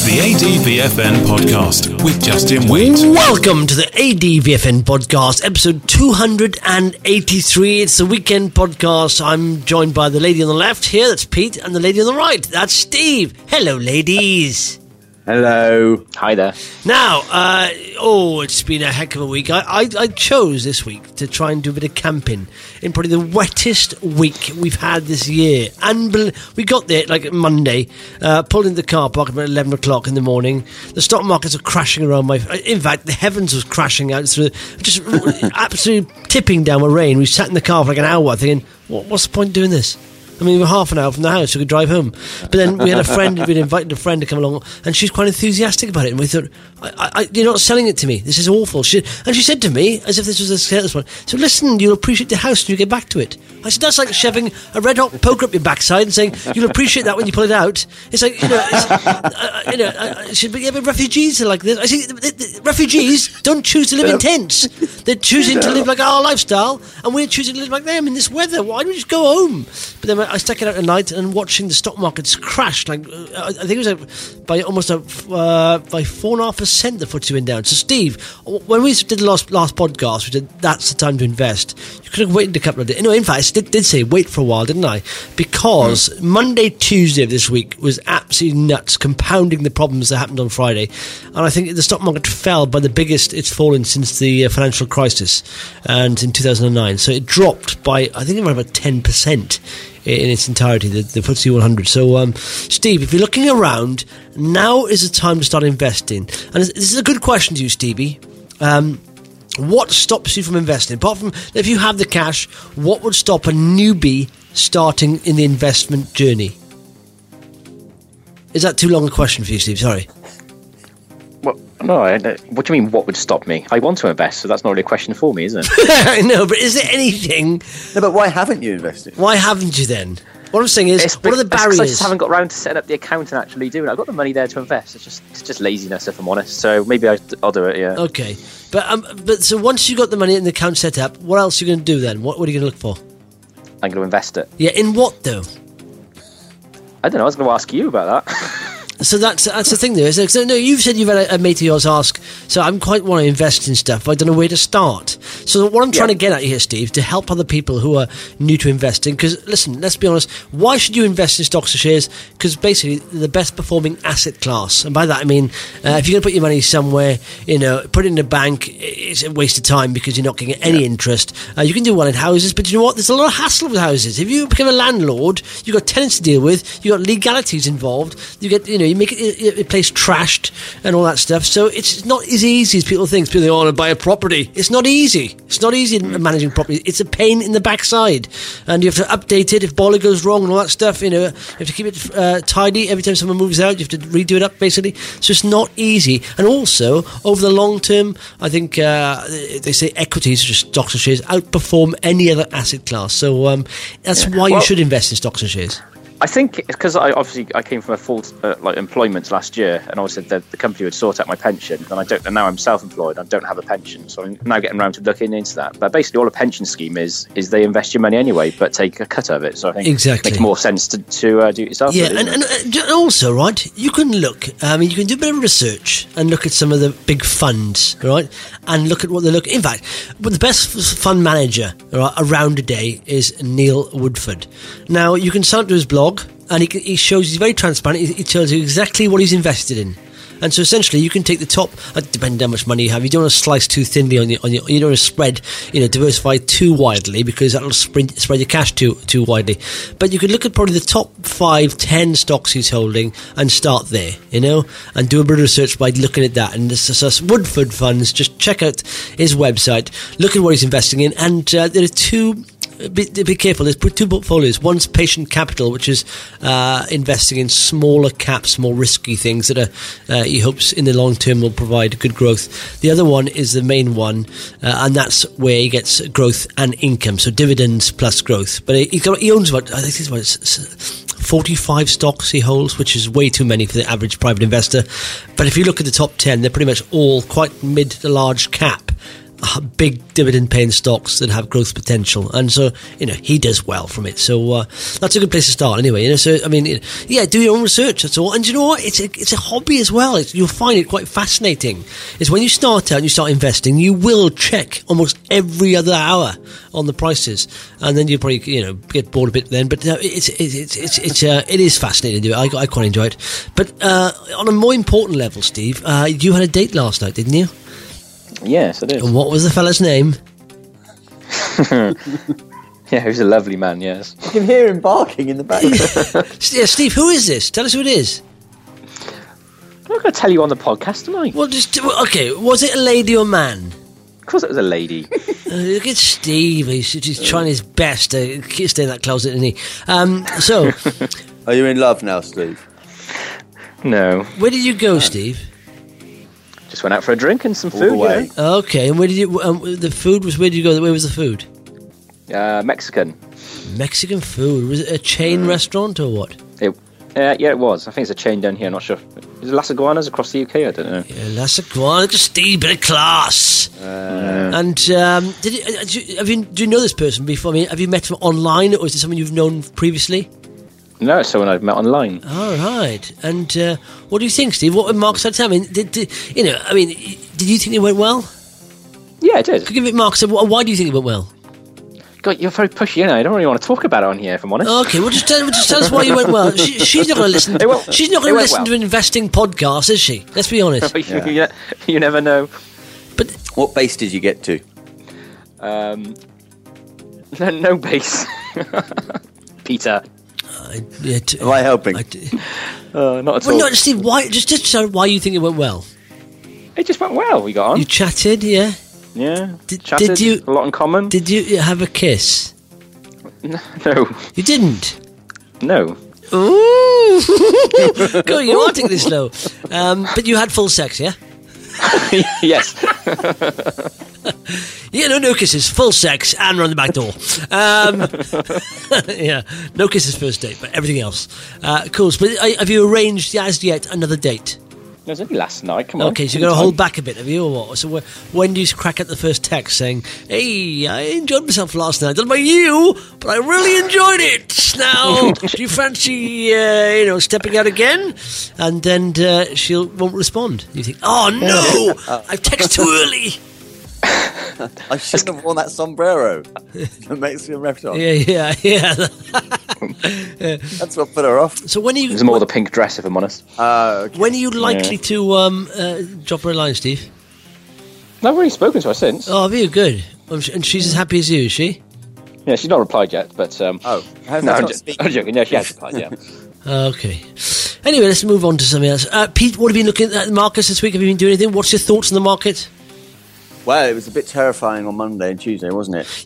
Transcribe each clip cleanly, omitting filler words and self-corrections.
The ADVFN podcast with Justin Waite. Welcome to the ADVFN podcast, episode 283. It's the weekend podcast. I'm joined by the lady on the left here, that's Pete, and the lady on the right, that's Steve. Hello, ladies. Hello. Hi there. Now, it's been a heck of a week. I chose this week to try and do a bit of camping in probably the wettest week we've had this year. We got there like Monday, pulled into the car park about 11 o'clock in the morning. The stock markets are crashing around in fact, the heavens was crashing out through, just absolutely tipping down with rain. We sat in the car for like an hour thinking, what's the point of doing this? I mean, we were half an hour from the house, so we could drive home. But then we'd invited a friend to come along, and she's quite enthusiastic about it. And we thought, you're not selling it to me. This is awful. And she said to me, as if this was a sales one, so listen, you'll appreciate the house when you get back to it. I said, that's like shoving a red-hot poker up your backside and saying, you'll appreciate that when you pull it out. It's like, but refugees are like this. I say, the refugees don't choose to live in tents. They're choosing to live like our lifestyle, and we're choosing to live like them in this weather. Why don't we just go home? But then I stuck it out at night and watching the stock markets crash. Like I think it was by almost by 4.5% the FTSE went down. So Steve, when we did the last podcast, we said that's the time to invest. You could have waited a couple of days. No, in fact, I did say wait for a while, didn't I? Because Monday, Tuesday of this week was absolutely nuts, compounding the problems that happened on Friday. And I think the stock market fell by the biggest it's fallen since the financial crisis, and in 2009. So it dropped by, I think, around about 10%. In its entirety, the FTSE 100. So, Steve, if you're looking around, now is the time to start investing. And this is a good question to you, Stevie. What stops you from investing? Apart from, if you have the cash, what would stop a newbie starting in the investment journey? Is that too long a question for you, Steve? Sorry. Well, no, what do you mean, what would stop me? I want to invest, so that's not really a question for me, is it? I know, but is there anything... No, but why haven't you invested? Why haven't you then? What I'm saying is, what are the barriers? I just haven't got around to setting up the account and actually doing it. I've got the money there to invest. It's just laziness, if I'm honest. So maybe I'll do it, yeah. Okay. But so once you got the money in the account set up, what else are you going to do then? What are you going to look for? I'm going to invest it. Yeah, in what though? I don't know. I was going to ask you about that. So that's the thing there. So, no, you've said you've had a mate of yours ask, so I quite want to invest in stuff, but I don't know where to start. So what I'm trying to get at here, Steve, to help other people who are new to investing, because, listen, let's be honest, why should you invest in stocks or shares? Because basically, they're the best performing asset class. And by that I mean, if you're going to put your money somewhere, put it in a bank, it's a waste of time because you're not getting any interest. You can do well in houses, but you know what? There's a lot of hassle with houses. If you become a landlord, you've got tenants to deal with, you've got legalities involved, you get, you make a place trashed and all that stuff. So it's not as easy as people think. People want to buy a property. It's not easy. It's not easy managing property. It's a pain in the backside, and you have to update it if boiler goes wrong and all that stuff. You have to keep it tidy every time someone moves out. You have to redo it up basically. So it's not easy. And also over the long term, I think they say equities, such as stocks and shares, outperform any other asset class. So that's why you should invest in stocks and shares. I think it's because I came from a full employment last year, and obviously the company would sort out my pension, and now I'm self-employed. I don't have a pension, so I'm now getting around to looking into that. But basically, all a pension scheme is they invest your money anyway, but take a cut of it. So I think it makes more sense to do it yourself. Yeah, really, and also, right, you can look. You can do a bit of research and look at some of the big funds, right, and look at what they look. In fact, the best fund manager around today is Neil Woodford. Now, you can sign up to his blog. And he shows, he's very transparent, he tells you exactly what he's invested in. And so essentially you can take the top, depending on how much money you have, you don't want to slice too thinly on your you don't want to spread, diversify too widely, because that'll spread your cash too widely. But you could look at probably the top 5-10 stocks he's holding and start there, and do a bit of research by looking at that. And this is Woodford Funds. Just check out his website, look at what he's investing in, and there are two... Be careful, there's two portfolios. One's Patient Capital, which is investing in smaller caps, more risky things that he hopes in the long term will provide good growth. The other one is the main one, and that's where he gets growth and income, so dividends plus growth. But he owns I think it's 45 stocks he holds, which is way too many for the average private investor. But if you look at the top 10, they're pretty much all quite mid to large cap. big dividend-paying stocks that have growth potential, and so he does well from it. So that's a good place to start, anyway. So I mean, do your own research. That's all. And you know what? It's a hobby as well. You'll find it quite fascinating. Is when you start out and you start investing, you will check almost every other hour on the prices, and then you probably get bored a bit then. But it is fascinating to do it. I quite enjoy it. But on a more important level, Steve, you had a date last night, didn't you? Yes, I did. And what was the fella's name? Yeah, he was a lovely man, yes. You can hear him barking in the background. Yeah, Steve, who is this? Tell us who it is. I'm not going to tell you on the podcast tonight. Well, okay, was it a lady or man? Of course it was a lady. Look at Steve. He's trying his best to stay in that closet, isn't he? So... Are you in love now, Steve? No. Where did you go, Steve? Just went out for a drink and some food. Away. Okay, and where did you... the food was... Where did you go? Where was the food? Mexican. Mexican food. Was it a chain restaurant or what? Yeah, it was. I think it's a chain down here. I'm not sure. Is it Las Iguanas across the UK? I don't know. Yeah, Las Iguanas. Look at Steve, bit of class. And do you know this person before? I mean, have you met him online, or is it someone you've known previously? No, it's someone I've met online. All right. And what do you think, Steve? What marks that time? I mean, did you think it went well? Yeah, it did. Give it marks. Why do you think it went well? God, you're very pushy, I don't really want to talk about it on here, if I'm honest. Okay, well, just tell us why you went well. She's not going to listen. She's not going to listen to an investing podcast, is she? Let's be honest. You never know. But what base did you get to? No base. Peter. Am I helping? Not at all. No, Steve. Why? Just tell why you think it went well. It just went well. We got on. You chatted, yeah. Yeah. Did you a lot in common? Did you have a kiss? No. You didn't. No. Ooh. Go, you are taking this slow. But you had full sex, yeah? Yes. Yeah, no kisses, full sex, and run the back door. Yeah, no kisses first date, but everything else. Cool. But have you arranged as yet another date? It was only last night, come on. Okay, so you're going to hold back a bit, have you, or what? So when do you crack out the first text saying, hey, I enjoyed myself last night. I don't know about you, but I really enjoyed it. Now, do you fancy, stepping out again? And then she won't respond. You think, oh, no, I've texted too early. I shouldn't have worn that sombrero. The Mexican restaurant. Yeah. That's what put her off. So when are you... It was more the pink dress, if I'm honest. Okay. When are you likely to drop her a line, Steve? I've already spoken to her since. Oh, have you? Good. And she's as happy as you, is she? Yeah, she's not replied yet, but... no, I'm joking. Yeah, she has replied, yeah. Okay. Anyway, let's move on to something else. Pete, what have you been looking at the markets this week? Have you been doing anything? What's your thoughts on the market? Well, it was a bit terrifying on Monday and Tuesday, wasn't it?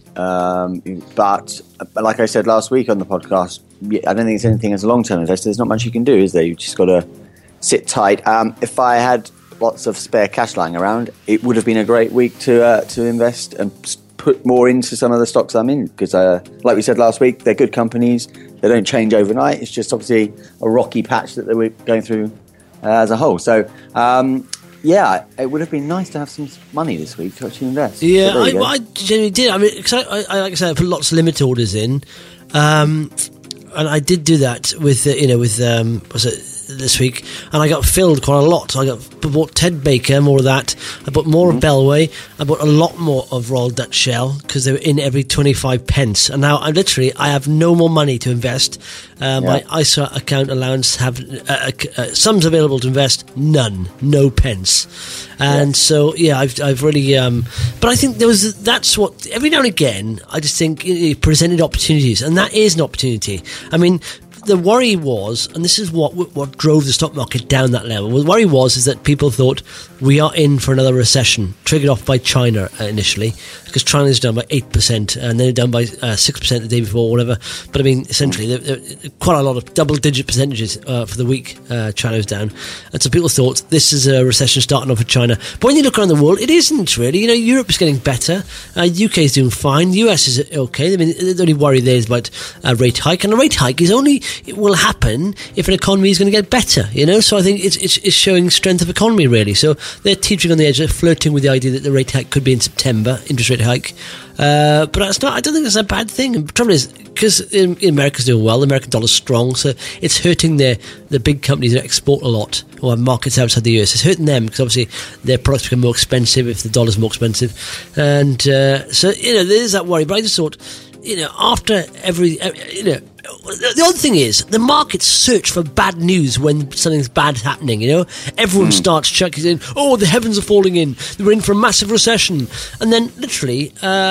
But like I said last week on the podcast, I don't think it's anything as a long-term investor. There's not much you can do, is there? You've just got to sit tight. If I had lots of spare cash lying around, it would have been a great week to invest and put more into some of the stocks I'm in. Because like we said last week, they're good companies. They don't change overnight. It's just obviously a rocky patch that we're going through as a whole. So... yeah, it would have been nice to have some money this week to actually invest. Yeah, so I genuinely did. I mean, cause I like I said, I put lots of limit orders in, and I did do that with was it this week, and I got filled quite a lot. I bought Ted Baker, more of that. I bought more of Bellway. I bought a lot more of Royal Dutch Shell because they were in every 25 pence. And now I have no more money to invest. My ISA account allowance have sums available to invest, none, no pence. And so I've really. But I think that's what every now and again I just think it presented opportunities, and that is an opportunity. I mean. The worry was, and this is what drove the stock market down that level. The worry is that people thought we are in for another recession, triggered off by China initially, because China's down by 8%, and they're down by 6% the day before, or whatever. But I mean, essentially, they're quite a lot of double-digit percentages for the week. China's down, and so people thought this is a recession starting off with China. But when you look around the world, it isn't really. Europe's getting better, UK's doing fine, US is okay. I mean, the only worry there is about a rate hike, and a rate hike is only it will happen if an economy is going to get better, So I think it's showing strength of economy, really. So they're teetering on the edge, they're flirting with the idea that the rate hike could be in September, interest rate hike. But that's not. I don't think that's a bad thing. And the trouble is, because America's doing well, the American dollar's strong, so it's hurting the big companies that export a lot or have markets outside the US. It's hurting them because obviously their products become more expensive if the dollar's more expensive, and so there's that worry. But I just thought, after every, the other thing is the markets search for bad news when something's bad happening. Everyone starts chucking in, oh, the heavens are falling in, we're in for a massive recession, and then literally.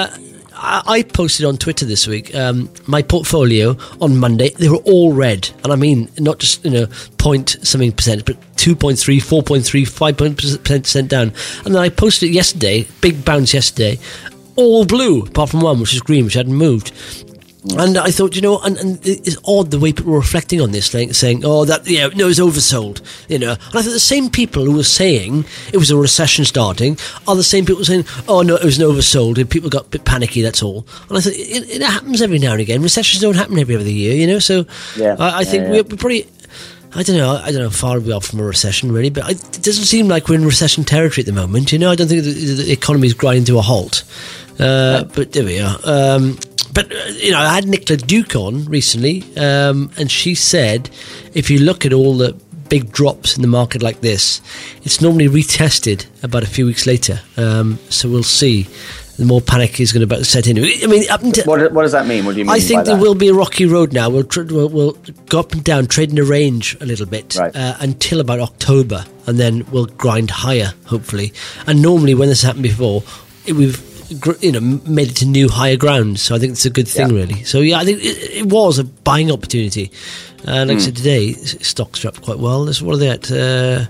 I posted on Twitter this week my portfolio on Monday. They were all red, and I mean not just point something percent, but 2.3, 4.3, 5% down. And then I posted it yesterday, big bounce yesterday, all blue apart from one, which is green, which hadn't moved. And I thought, and it's odd the way people were reflecting on this, saying, oh, that, it's oversold, And I thought the same people who were saying it was a recession starting are the same people saying, oh, no, it was an oversold, and people got a bit panicky, that's all. And I thought, it happens every now and again. Recessions don't happen every other year, So I think we're pretty... I don't know how far we are from a recession, really, but it doesn't seem like we're in recession territory at the moment, I don't think the economy's grinding to a halt. But there we are. But, I had Nicola Duke on recently, and she said if you look at all the big drops in the market like this, it's normally retested about a few weeks later. So we'll see. The more panic is going to set in. I mean, up until, what does that mean? What do you mean? I think there will be a rocky road now. We'll go up and down, trade in a range a little bit until about October, and then we'll grind higher, hopefully. And normally, when this happened before, we've made it to new higher ground. So I think it's a good thing, really. So I think it was a buying opportunity. Like I said today, stocks are up quite well. What are they at?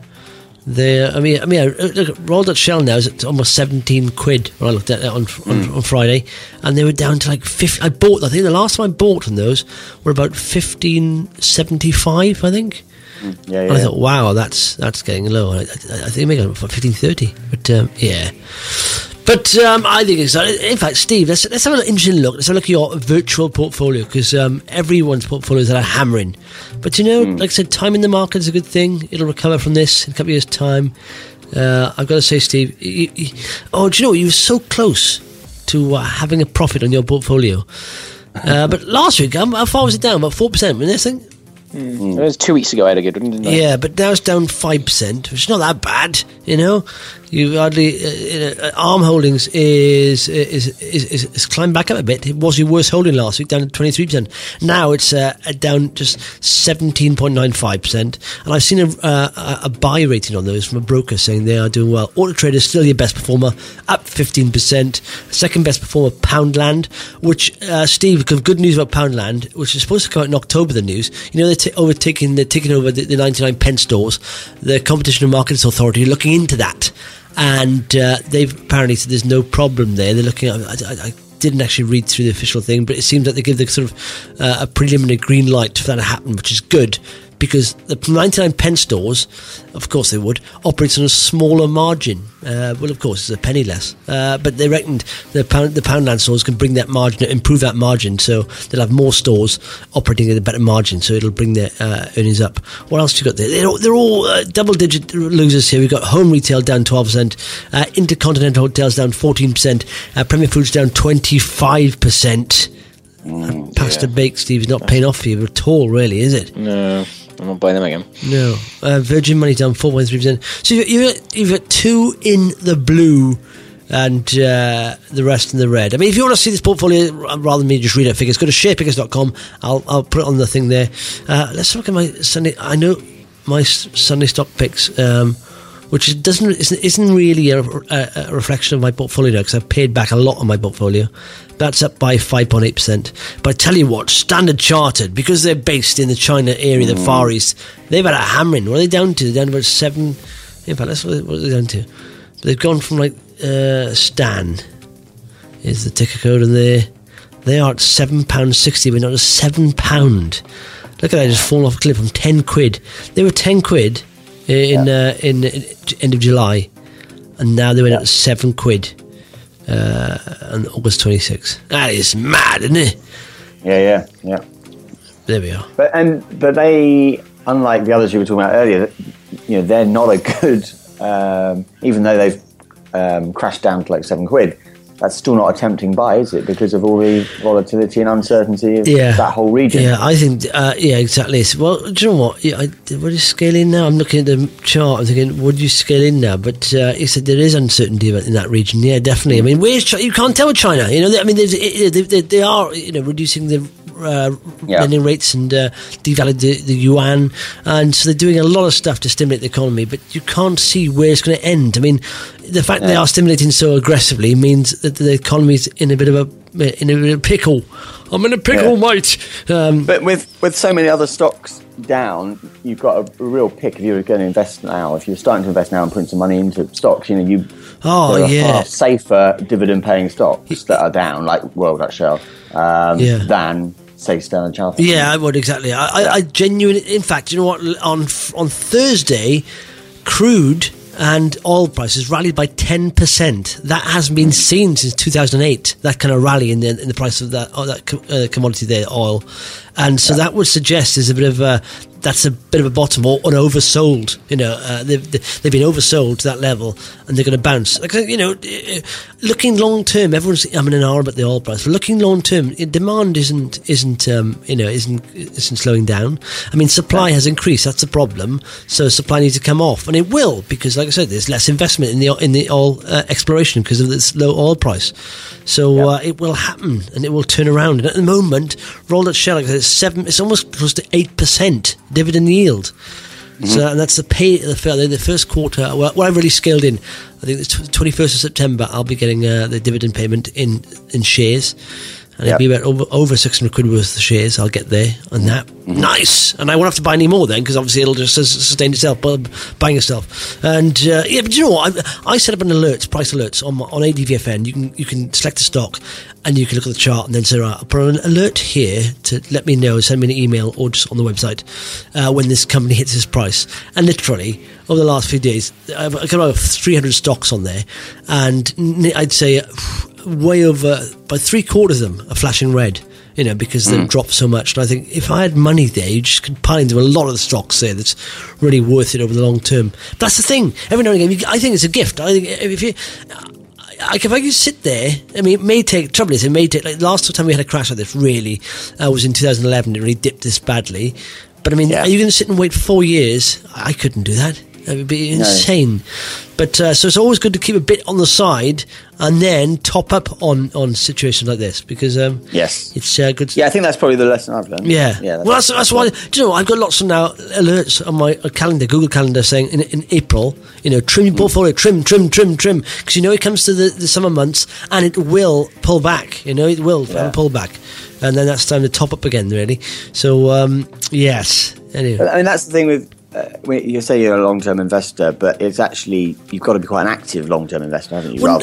Look, Royal Dutch Shell now is at almost 17 quid when I looked at it on Friday, and they were down to like 50. I think the last time I bought on those were about 15.75, I think. I thought, wow, that's getting low. I think they make it for 15.30, but But I think it's... In fact, Steve, let's have an interesting look. Let's have a look at your virtual portfolio, because everyone's portfolios are hammering. But, like I said, time in the market is a good thing. It'll recover from this in a couple of years' time. I've got to say, Steve, do you know what? You were so close to having a profit on your portfolio. But last week, how far was it down? About 4%, wasn't it, I think? It was 2 weeks ago I had a good one, didn't I? Yeah, but now it's down 5%, which is not that bad, You hardly ARM Holdings is climbed back up a bit. It was your worst holding last week, down to 23%. Now it's down just 17.95%. And I've seen a buy rating on those from a broker saying they are doing well. Auto Trader is still your best performer, up 15%. Second best performer, Poundland, which Steve, good news about Poundland, which is supposed to come out in October. The news, they're taking over the 99 pence stores. The Competition and Markets Authority are looking into that. And they've apparently said there's no problem there. They're looking at... I didn't actually read through the official thing, but it seems that they give the sort of a preliminary green light for that to happen, which is good, because the 99 pence stores, of course they would, operates on a smaller margin. Well, of course, it's a penny less. But they reckoned the Poundland stores can bring that margin, improve that margin, so they'll have more stores operating at a better margin, so it'll bring their earnings up. What else you got there? They're all double-digit losers here. We've got Home Retail down 12%, Intercontinental Hotels down 14%, Premier Foods down 25%. Pasta Bake, Steve, is not paying off for you at all, really, is it? No. I'm not buying them again. No. Virgin Money down 4.3%. So you've got two in the blue and the rest in the red. I mean, if you want to see this portfolio, rather than me just read out figures, go to sharepickers.com. I'll put it on the thing there. Let's look at my Sunday. I know my Sunday stock picks, which isn't really a reflection of my portfolio now, because I've paid back a lot on my portfolio. That's up by 5.8%. But I tell you what, Standard Chartered, because they're based in the China area, the Far East, they've had a hammering. What are they down to? They're down to about 7. In fact, that's what are they down to? They've gone from Stan is the ticker code, and they are at £7.60, but not at £7. Look at that, just fallen off a cliff from 10 quid. They were 10 quid in end of July, and now they went up to 7 quid. On August 26th. That is mad, isn't it? Yeah. There we are. But they, unlike the others you were talking about earlier, they're not a good. Even though they've crashed down to like £7, that's still not a tempting buy, is it? Because of all the volatility and uncertainty of that whole region. Yeah, I think. Exactly. Well, do you know what? What is scale in now? I'm looking at the chart. I'm thinking, would you scale in now? But he said there is uncertainty in that region. Yeah, definitely. I mean, where's China? You can't tell with China. They are reducing the lending rates and devaluing the yuan, and so they're doing a lot of stuff to stimulate the economy. But you can't see where it's going to end. I mean, the fact they are stimulating so aggressively means that the economy's in a bit of a pickle. I'm in a pickle, mate. But with so many other stocks down, you've got a real pick if you were going to invest now. If you're starting to invest now and putting some money into stocks, far safer dividend-paying stocks that are down, like Royal Dutch Shell, than say Standard Chartered. Yeah, I would exactly. I genuinely, in fact, you know what? On Thursday, crude and oil prices rallied by 10%. That hasn't been seen since 2008. That kind of rally in the price of that commodity there, oil, and so that would suggest there's a bit of a bottom or an oversold. They've been oversold to that level, and they're going to bounce. Looking long term, everyone's umming and ahhing about the oil price. But looking long term, demand isn't slowing down. I mean, supply has increased. That's the problem. So supply needs to come off, and it will, because, like I said, there's less investment in the oil exploration because of this low oil price. So it will happen, and it will turn around. And at the moment, Royal Dutch Shell, like I said, it's almost close to 8% dividend yield. So, and that's the first quarter. Well, I really scaled in. I think it's 21st of September. I'll be getting the dividend payment in shares, and it'll be about over £600 worth of shares. I'll get there on that. Nice, and I won't have to buy any more then, because obviously it'll just sustain itself, buying itself. And but you know what? I set up an price alerts on ADVFN. You can select a stock, and you can look at the chart and then say, right, I'll put an alert here to let me know, send me an email or just on the website when this company hits this price. And literally, over the last few days, I've got about 300 stocks on there, and I'd say way over, by 3/4 of them are flashing red, because they've dropped so much. And I think if I had money there, you just could pile into a lot of the stocks there that's really worth it over the long term. That's the thing. Every now and again, I think it's a gift. I think if I could sit there, I mean, it may take, like last time we had a crash like this, really, was in 2011. It really dipped this badly. But I mean, are you going to sit and wait 4 years? I couldn't do that. It would be insane. No. But so it's always good to keep a bit on the side and then top up on situations like this, because it's good. Yeah, I think that's probably the lesson I've learned. Yeah. Well, that's why. Do you know? I've got lots of now alerts on my calendar, Google Calendar, saying in April, trim your portfolio, trim, because it comes to the summer months and it will pull back. It will pull back, and then that's time to top up again, really. So yes. Anyway, I mean, that's the thing with. You say you're a long-term investor, but it's actually, you've got to be quite an active long-term investor, haven't you? But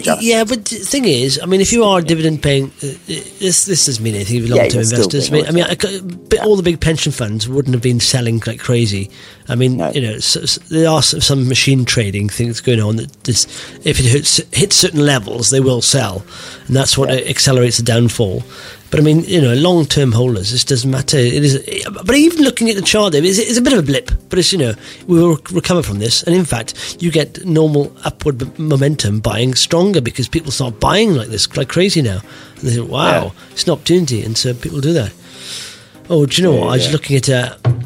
the thing is, I mean, if you are dividend-paying, this doesn't mean anything for long-term investors. All the big pension funds wouldn't have been selling like crazy. I mean, there are some machine trading things going on that if it hits certain levels, they will sell, and that's what accelerates the downfall. But I mean, long-term holders, this doesn't matter. It is, but even looking at the chart, there, it's a bit of a blip. But it's we will recover from this, and in fact, you get normal upward momentum buying stronger because people start buying like this, like crazy now. And they think, wow, it's an opportunity, and so people do that. Oh, do you know what? I was looking at.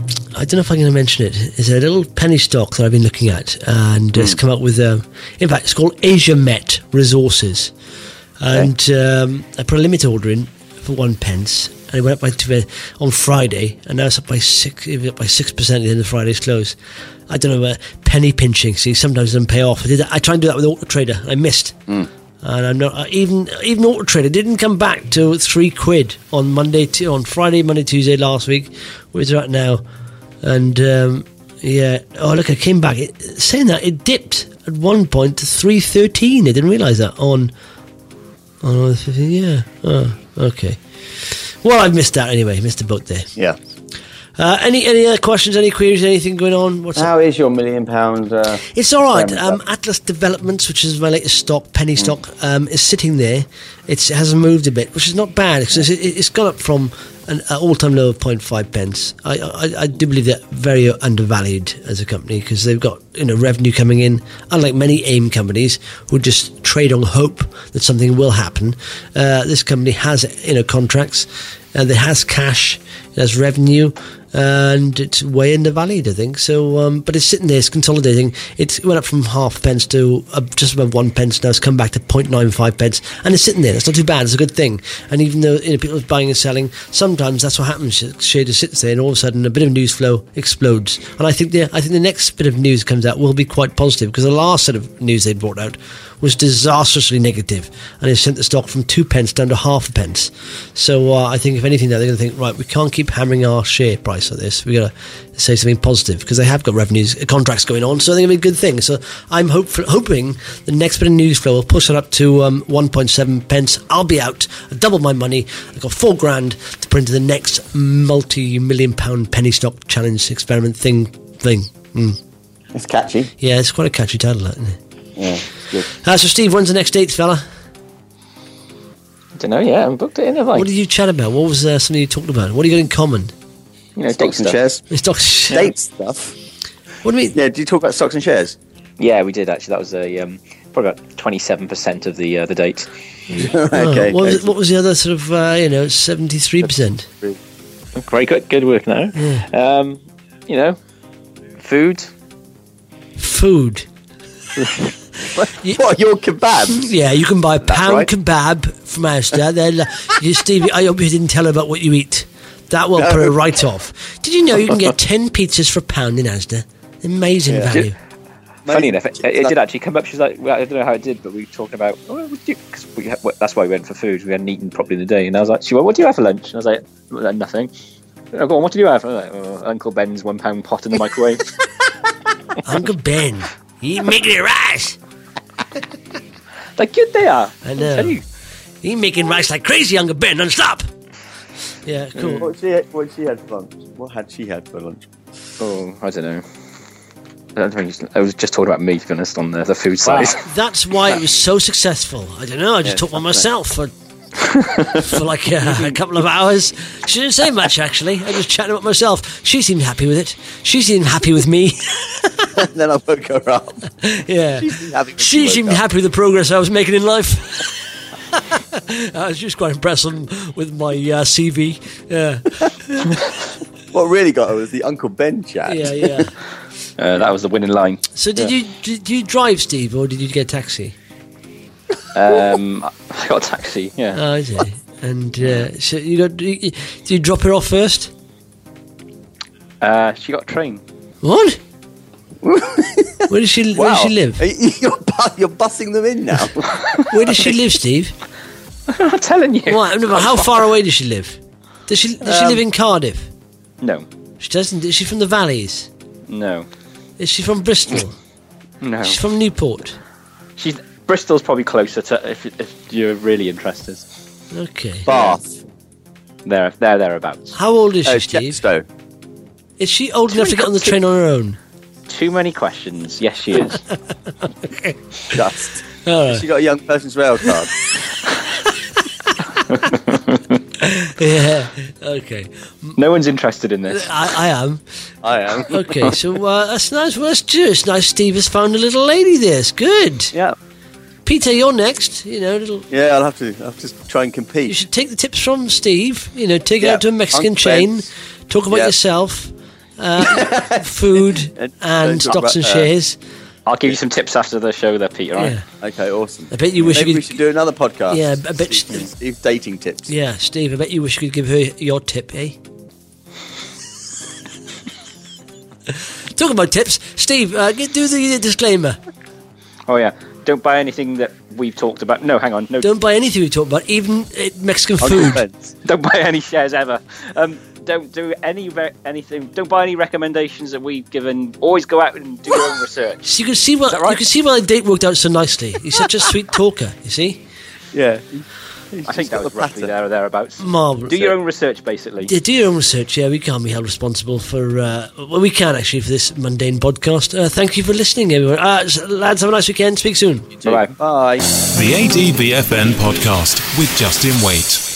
I don't know if I'm going to mention it. It's a little penny stock that I've been looking at, and it's come up with. In fact, it's called Asia Met Resources, and I put a limit order in for 1 pence, and it went up on Friday, and now it's up by 6% at the end of Friday's close. I don't know, penny pinching. See, sometimes it doesn't pay off. I try and do that with Auto Trader. I missed, and I'm not even Auto Trader didn't come back to £3 on Friday, Monday, Tuesday last week. Where's it at now? And oh look, I came back. Saying that, it dipped at one point to 3.13. I didn't realise that on the 15. Yeah. Oh, okay. Well, I've missed that anyway. Missed the boat there. Yeah. Any other questions? Any queries? Anything going on? How is your £1 million? It's all right. Atlas Developments, which is my latest stock, penny stock, is sitting there. It hasn't moved a bit, which is not bad because it's gone up from an all-time low of 0.5 pence. I do believe they're very undervalued as a company because they've got revenue coming in, unlike many AIM companies who just trade on hope that something will happen. This company has contracts, it has cash, it has revenue, and it's way undervalued, I think. So, but it's sitting there, it's consolidating. It went up from half pence to just above 1 pence. Now it's come back to 0.95 pence, and it's sitting there. It's not too bad. It's a good thing. And even though people are buying and selling, sometimes that's what happens. Share just sits there, and all of a sudden, a bit of news flow explodes. And I think the next bit of news comes out will be quite positive, because the last set of news they brought out was disastrously negative, and it sent the stock from 2 pence down to half a pence. So I think if anything, now they're going to think, right, we can't keep hammering our share price like this. We've got to say something positive, because they have got revenues, contracts going on, so I think it'll be a good thing. So I'm hoping the next bit of news flow will push it up to 1.7 pence. I'll be out. I doubled my money. I've got $4,000 to put into the next multi-million pound penny stock challenge experiment thing. It's catchy. Yeah, it's quite a catchy title, isn't it? Yeah, good. So Steve, when's the next date, fella? I don't know yet. I haven't booked it in, have I? What did you chat about? What was something you talked about? What do you got in common? Date Stocks and stuff. shares. Stocks. Date stuff. What do you mean? Yeah, did you talk about stocks and shares? Yeah, we did actually. That was probably about 27% of the date. Okay. What was the other sort of 73%? Very good. Good work now. Yeah. Food. Food. What, your kebab? Yeah, you can buy pound right. kebab from Asda. Then, Stevie, I hope you didn't tell her about what you eat. That will put her right off. Did you know you can get 10 pizzas for £1 in Asda? Amazing value. Funny enough, it did actually come up. She's like, well, I don't know how it did, but we were talking about, because that's why we went for food. We hadn't eaten properly in the day. And I was like, she went, what do you have for lunch? And I was like, well, nothing. I go on, what do you have? And I was like, Uncle Ben's £1 pot in the microwave. Uncle Ben, he making it rice. Like, good they are. I know. Tell you. He making rice like crazy, Uncle Ben, non-stop. Yeah, cool. What she had for lunch? What had she had for lunch? Oh, I don't know. I was just talking about me, to be honest, on the food side. That's why it was so successful. I don't know. I just talked by myself for like a couple of hours. She didn't say much, actually. I just chatted about myself. She seemed happy with it. She seemed happy with me. Then I woke her up. Yeah. She seemed happy with the progress I was making in life. I was just quite impressed with my CV. Yeah. What really got her was the Uncle Ben chat. Yeah. That was the winning line. So did you drive, Steve, or did you get a taxi? I got a taxi. Yeah. Oh, I see. And so did you drop her off first? She got a train. What? Where does she live? You're bussing them in now. Where does she live, Steve? I'm not telling you. Right, how far away does she live? Does she live in Cardiff? No. She doesn't. Is she from the Valleys? No. Is she from Bristol? No. She's from Newport. Bristol's probably closer to if you're really interested. Okay. Bath. Thereabouts. How old is she, Steve? Chepstow. Is she old enough to get on the train on her own? Too many questions. Yes, she is. Just. Right. She got a young person's rail card. Yeah. Okay. No one's interested in this. I am. I am. Okay. So that's nice. Well, that's just nice. Steve has found a little lady there. It's good. Yeah. Peter, you're next. Little. Yeah, I'll have to try and compete. You should take the tips from Steve. Take it out to a Mexican Uncle chain. Ben's. Talk about yourself, food, and stocks and shares. I'll give you some tips after the show there, Peter. Right? Yeah. Okay, awesome. I bet you wish Maybe you could. we should do another podcast. Yeah, I bet. Steve dating tips. Yeah, Steve, I bet you wish you could give her your tip, eh? Talking about tips, Steve, do the disclaimer. Oh yeah. Don't buy anything that we've talked about. No, hang on. No. Don't buy anything we talk about, even Mexican Uncle food. Ben's. Don't buy any shares ever. Don't do anything. Don't buy any recommendations that we've given. Always go out and do your own research. So you can see why right? you can see why the date worked out so nicely. He's such a sweet talker. You see. Yeah. I think that was roughly there or thereabouts. Marvelous. Do your own research, basically. Yeah, do your own research. Yeah, we can't be held responsible for. Well, we can actually for this mundane podcast. Thank you for listening, everyone. Lads, have a nice weekend. Speak soon. Bye. Bye. The ADVFN podcast with Justin Waite.